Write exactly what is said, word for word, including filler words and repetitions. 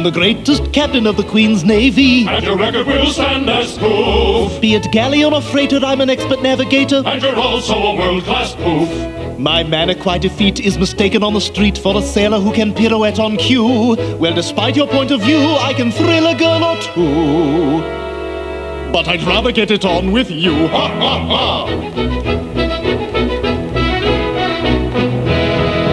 the greatest captain of the Queen's Navy. And your record will stand as proof. Be it galley or freighter, I'm an expert navigator. And you're also a world-class poof. My manner quite effete is mistaken on the street for a sailor who can pirouette on cue. Well, despite your point of view, I can thrill a girl or two. But I'd rather get it on with you. Ha ha ha!